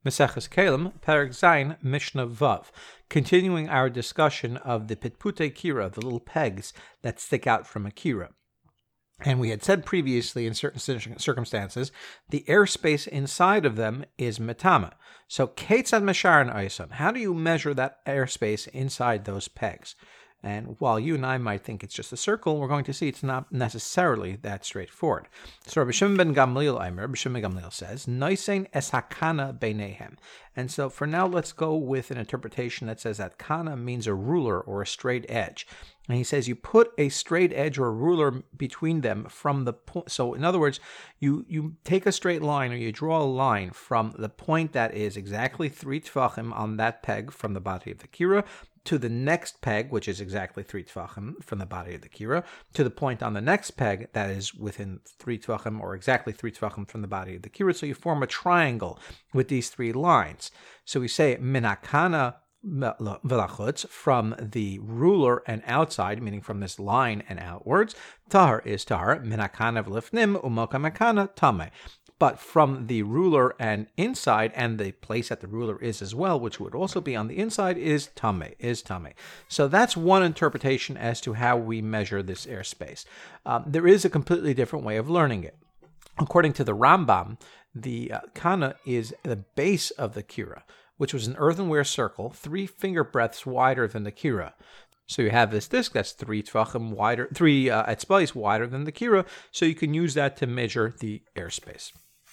Maseches Kelim, Perek Zayin, Mishnah Vav, continuing our discussion of the Pitputei Kira, the little pegs that stick out from a kira. And we had said previously, in certain circumstances, the airspace inside of them is metama. So, Ketzad Mesharan Oisan, how do you measure that airspace inside those pegs? And while you and I might think it's just a circle, we're going to see it's not necessarily that straightforward. So Rabbi Shimon ben Gamliel says, Noisein es hakana beinehem. And so for now, let's go with an interpretation that says that kana means a ruler or a straight edge. And he says you put a straight edge or a ruler between them from the point. So in other words, you take a straight line or you draw a line from the point that is exactly 3 tefachim on that peg from the body of the kira to the next peg, which is exactly 3 tefachim from the body of the kira, to the point on the next peg that is within 3 tefachim or exactly 3 tefachim from the body of the kira. So you form a triangle with these 3 lines. So we say minakana velachutz, from the ruler and outside, meaning from this line and outwards. Tahar is tahar, minakana v'lifnim umokamakana tame. But from the ruler and inside, and the place that the ruler is as well, which would also be on the inside, is tame. So that's one interpretation as to how we measure this airspace. There is a completely different way of learning it. According to the Rambam, the kana is the base of the kira, which was an earthenware circle 3 finger breadths wider than the kira. So you have this disc that's 3 tvachim wider, 3 etzbais wider than the kira, so you can use that to measure the airspace.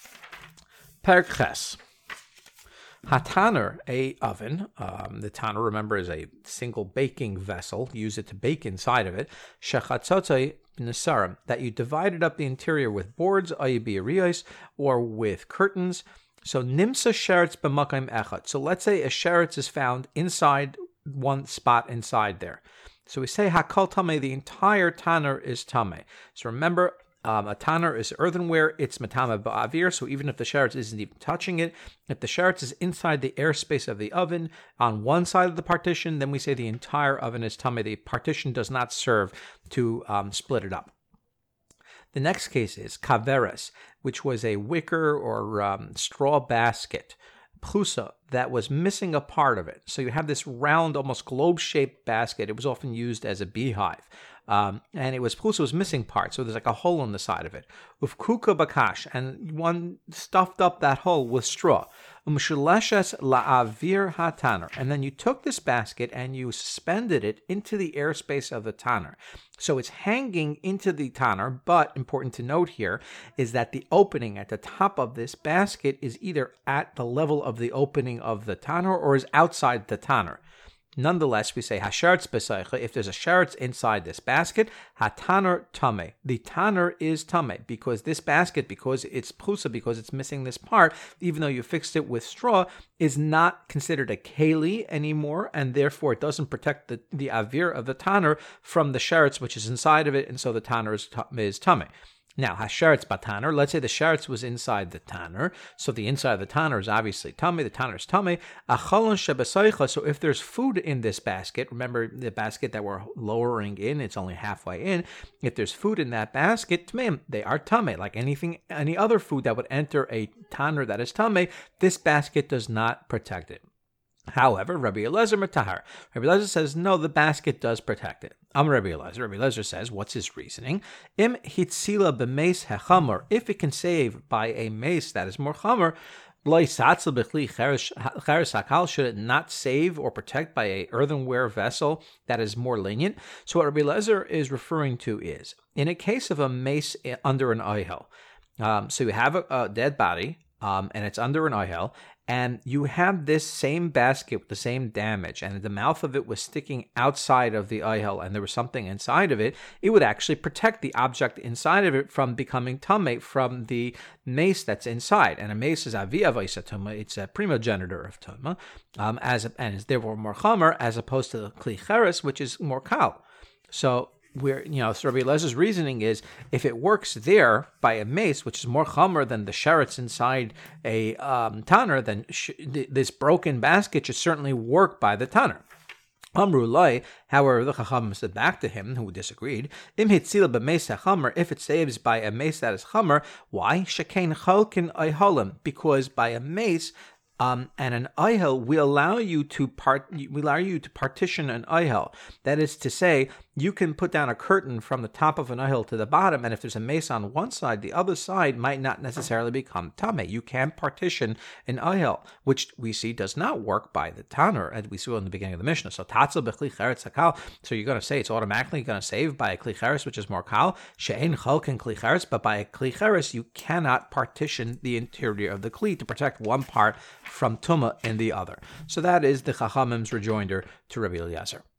Perek Ches. Hataner, a oven. The taner, remember, is a single baking vessel. Use it to bake inside of it. Shechatzotzei b'nesarim, that you divided up the interior with boards, ayibiyariyos, or with curtains. So nimsa sheretz b'makayim echad. So let's say a sheretz is found inside one spot inside there. So we say hakol tameh, the entire taner is tameh. So remember, a taner is earthenware, it's matama ba'avir, so even if the sheretz isn't even touching it, if the sheretz is inside the airspace of the oven on one side of the partition, then we say the entire oven is tameh. The partition does not serve to split it up. The next case is kaveres, which was a wicker or straw basket, prusa, that was missing a part of it. So you have this round, almost globe-shaped basket. It was often used as a beehive. And it was prusa was missing part, so there's like a hole in the side of it. Ufkuka bakash, and one stuffed up that hole with straw. Umshuleshes la'avir hataner, and then you took this basket and you suspended it into the airspace of the taner. So it's hanging into the taner, but important to note here is that the opening at the top of this basket is either at the level of the opening of the taner or is outside the taner. Nonetheless, we say hasheretz b'seicha. If there's a sheretz inside this basket, hataner tameh. The taner is tameh because this basket, because it's prusa, because it's missing this part, even though you fixed it with straw, is not considered a keli anymore, and therefore it doesn't protect the avir of the taner from the sheretz which is inside of it, and so the taner is tameh. Now, hasheretz bataner, let's say the sheretz was inside the taner, so the inside of the taner is obviously tameh, the taner is tameh. Achalon shebesaycha, so if there's food in this basket, remember the basket that we're lowering in, it's only halfway in. If there's food in that basket, tmeim, they are tameh. Like any other food that would enter a taner that is tameh, this basket does not protect it. However, Rabbi Eliezer matahar. Rabbi Eliezer says, no, the basket does protect it. Rabbi Eliezer. Rabbi Eliezer says, what's his reasoning? Im hitzila b'meis hechamor. If it can save by a mace that is more chamor, lo yisatzel b'chli cheres hakal, should it not save or protect by a earthenware vessel that is more lenient? So what Rabbi Eliezer is referring to is, in a case of a mace under an ohel, so you have a dead body, and it's under an ohel, and you have this same basket with the same damage, and the mouth of it was sticking outside of the ohel, and there was something inside of it, it would actually protect the object inside of it from becoming tameh from the mace that's inside. And a mace is aviv tuma; it's a primogenitor of tuma, and is therefore more chamer as opposed to the kli cheres, which is more kal. So so Rabbi Eliezer reasoning is, if it works there by a mace, which is more chamer than the sheretz inside a taner, then this broken basket should certainly work by the taner. Amru Lai, however, the Chacham said back to him, who disagreed, Im hitzila b'meis hachamer, if it saves by a mace that is chamer, why? Shekain chalkin ayholim, because by a mace, And an oihel, we allow you to partition an oihel. That is to say, you can put down a curtain from the top of an oihel to the bottom, and if there's a mace on one side, the other side might not necessarily become tameh. You can partition an oihel, which we see does not work by the Tanur, as we saw in the beginning of the Mishnah. So tatzel b'kli cheretz hakal. So you're going to say it's automatically going to save by a kli cheretz, which is more kal. She'ein chalkin kli cheretz, but by a kli cheretz you cannot partition the interior of the kli to protect one part from tumah in the other. So that is the Chachamim's rejoinder to Rabbi Eliezer.